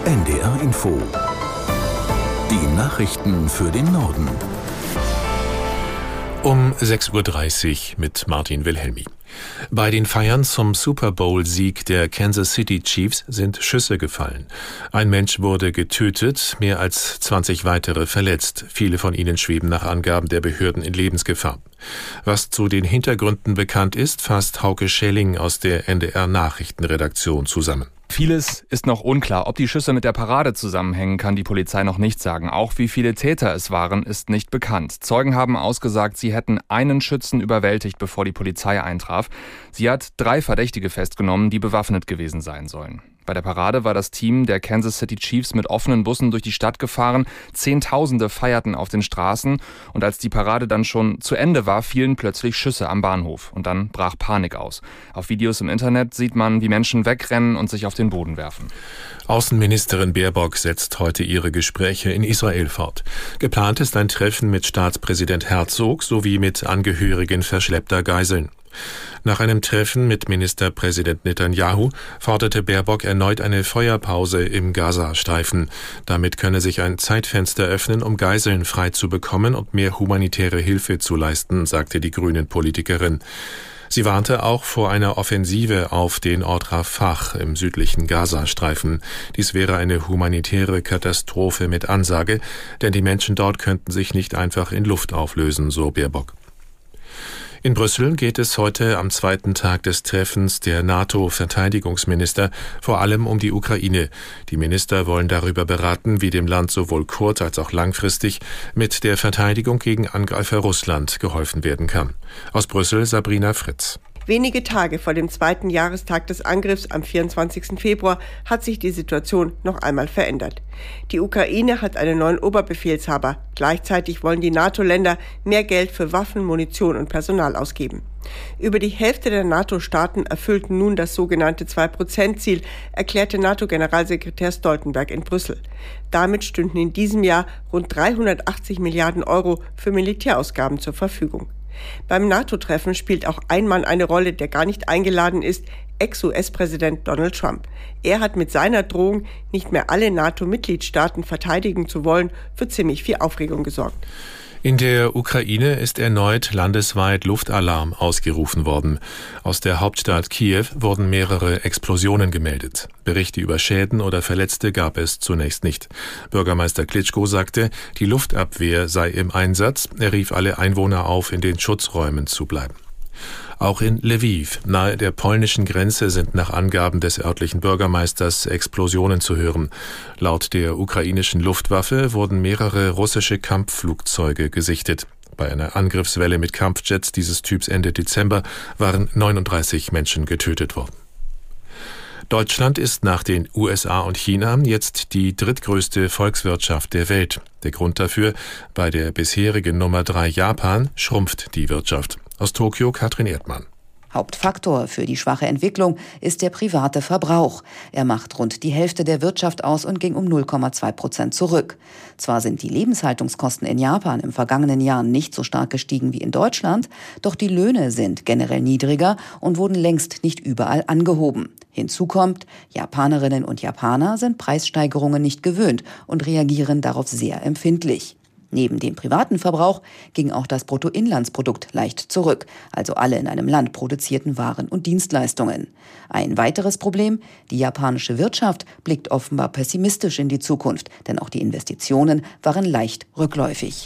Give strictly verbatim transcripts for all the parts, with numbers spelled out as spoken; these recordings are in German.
N D R Info. Die Nachrichten für den Norden. Um sechs Uhr dreißig mit Martin Wilhelmi. Bei den Feiern zum Super Bowl-Sieg der Kansas City Chiefs sind Schüsse gefallen. Ein Mensch wurde getötet, mehr als zwanzig weitere verletzt. Viele von ihnen schweben nach Angaben der Behörden in Lebensgefahr. Was zu den Hintergründen bekannt ist, fasst Hauke Schelling aus der N D R-Nachrichtenredaktion zusammen. Vieles ist noch unklar. Ob die Schüsse mit der Parade zusammenhängen, kann die Polizei noch nicht sagen. Auch wie viele Täter es waren, ist nicht bekannt. Zeugen haben ausgesagt, sie hätten einen Schützen überwältigt, bevor die Polizei eintraf. Sie hat drei Verdächtige festgenommen, die bewaffnet gewesen sein sollen. Bei der Parade war das Team der Kansas City Chiefs mit offenen Bussen durch die Stadt gefahren. Zehntausende feierten auf den Straßen. Und als die Parade dann schon zu Ende war, fielen plötzlich Schüsse am Bahnhof. Und dann brach Panik aus. Auf Videos im Internet sieht man, wie Menschen wegrennen und sich auf den Boden werfen. Außenministerin Baerbock setzt heute ihre Gespräche in Israel fort. Geplant ist ein Treffen mit Staatspräsident Herzog sowie mit Angehörigen verschleppter Geiseln. Nach einem Treffen mit Ministerpräsident Netanyahu forderte Baerbock erneut eine Feuerpause im Gazastreifen. Damit könne sich ein Zeitfenster öffnen, um Geiseln frei zu bekommen und mehr humanitäre Hilfe zu leisten, sagte die Grünen-Politikerin. Sie warnte auch vor einer Offensive auf den Ort Rafah im südlichen Gazastreifen. Dies wäre eine humanitäre Katastrophe mit Ansage, denn die Menschen dort könnten sich nicht einfach in Luft auflösen, so Baerbock. In Brüssel geht es heute am zweiten Tag des Treffens der NATO-Verteidigungsminister vor allem um die Ukraine. Die Minister wollen darüber beraten, wie dem Land sowohl kurz- als auch langfristig mit der Verteidigung gegen Angreifer Russland geholfen werden kann. Aus Brüssel Sabrina Fritz. Wenige Tage vor dem zweiten Jahrestag des Angriffs am vierundzwanzigsten Februar hat sich die Situation noch einmal verändert. Die Ukraine hat einen neuen Oberbefehlshaber. Gleichzeitig wollen die NATO-Länder mehr Geld für Waffen, Munition und Personal ausgeben. Über die Hälfte der NATO-Staaten erfüllten nun das sogenannte zwei Prozent Ziel, erklärte NATO-Generalsekretär Stoltenberg in Brüssel. Damit stünden in diesem Jahr rund dreihundertachtzig Milliarden Euro für Militärausgaben zur Verfügung. Beim NATO-Treffen spielt auch ein Mann eine Rolle, der gar nicht eingeladen ist, Ex-U S-Präsident Donald Trump. Er hat mit seiner Drohung, nicht mehr alle NATO-Mitgliedstaaten verteidigen zu wollen, für ziemlich viel Aufregung gesorgt. In der Ukraine ist erneut landesweit Luftalarm ausgerufen worden. Aus der Hauptstadt Kiew wurden mehrere Explosionen gemeldet. Berichte über Schäden oder Verletzte gab es zunächst nicht. Bürgermeister Klitschko sagte, die Luftabwehr sei im Einsatz. Er rief alle Einwohner auf, in den Schutzräumen zu bleiben. Auch in Lviv, nahe der polnischen Grenze, sind nach Angaben des örtlichen Bürgermeisters Explosionen zu hören. Laut der ukrainischen Luftwaffe wurden mehrere russische Kampfflugzeuge gesichtet. Bei einer Angriffswelle mit Kampfjets dieses Typs Ende Dezember waren neununddreißig Menschen getötet worden. Deutschland ist nach den U S A und China jetzt die drittgrößte Volkswirtschaft der Welt. Der Grund dafür: bei der bisherigen Nummer drei Japan schrumpft die Wirtschaft. Aus Tokio Katrin Erdmann. Hauptfaktor für die schwache Entwicklung ist der private Verbrauch. Er macht rund die Hälfte der Wirtschaft aus und ging um null Komma zwei Prozent zurück. Zwar sind die Lebenshaltungskosten in Japan im vergangenen Jahr nicht so stark gestiegen wie in Deutschland, doch die Löhne sind generell niedriger und wurden längst nicht überall angehoben. Hinzu kommt, Japanerinnen und Japaner sind Preissteigerungen nicht gewöhnt und reagieren darauf sehr empfindlich. Neben dem privaten Verbrauch ging auch das Bruttoinlandsprodukt leicht zurück, also alle in einem Land produzierten Waren und Dienstleistungen. Ein weiteres Problem: die japanische Wirtschaft blickt offenbar pessimistisch in die Zukunft, denn auch die Investitionen waren leicht rückläufig.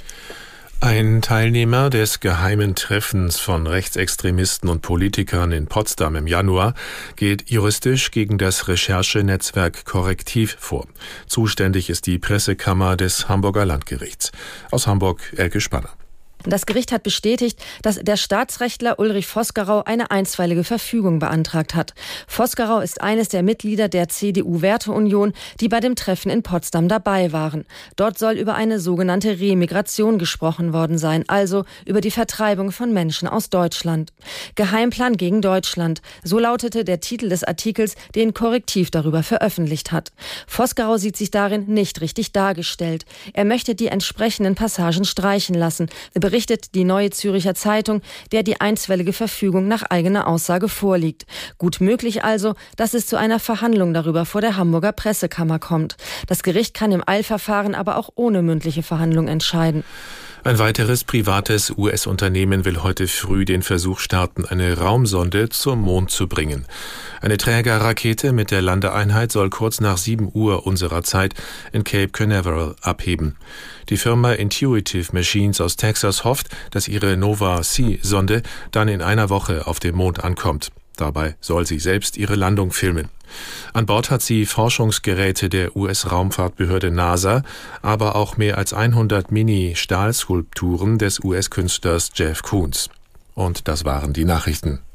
Ein Teilnehmer des geheimen Treffens von Rechtsextremisten und Politikern in Potsdam im Januar geht juristisch gegen das Recherchenetzwerk Korrektiv vor. Zuständig ist die Pressekammer des Hamburger Landgerichts. Aus Hamburg Elke Spanner. Das Gericht hat bestätigt, dass der Staatsrechtler Ulrich Vosgerau eine einstweilige Verfügung beantragt hat. Vosgerau ist eines der Mitglieder der C D U-Werteunion, die bei dem Treffen in Potsdam dabei waren. Dort soll über eine sogenannte Remigration gesprochen worden sein, also über die Vertreibung von Menschen aus Deutschland. Geheimplan gegen Deutschland, so lautete der Titel des Artikels, den Korrektiv darüber veröffentlicht hat. Vosgerau sieht sich darin nicht richtig dargestellt. Er möchte die entsprechenden Passagen streichen lassen, berichtet die Neue Zürcher Zeitung, der die einstweilige Verfügung nach eigener Aussage vorliegt. Gut möglich also, dass es zu einer Verhandlung darüber vor der Hamburger Pressekammer kommt. Das Gericht kann im Eilverfahren aber auch ohne mündliche Verhandlung entscheiden. Ein weiteres privates U S-Unternehmen will heute früh den Versuch starten, eine Raumsonde zum Mond zu bringen. Eine Trägerrakete mit der Landeeinheit soll kurz nach sieben Uhr unserer Zeit in Cape Canaveral abheben. Die Firma Intuitive Machines aus Texas hofft, dass ihre Nova-C-Sonde dann in einer Woche auf dem Mond ankommt. Dabei soll sie selbst ihre Landung filmen. An Bord hat sie Forschungsgeräte der U S-Raumfahrtbehörde NASA, aber auch mehr als hundert Mini-Stahlskulpturen des U S-Künstlers Jeff Koons. Und das waren die Nachrichten.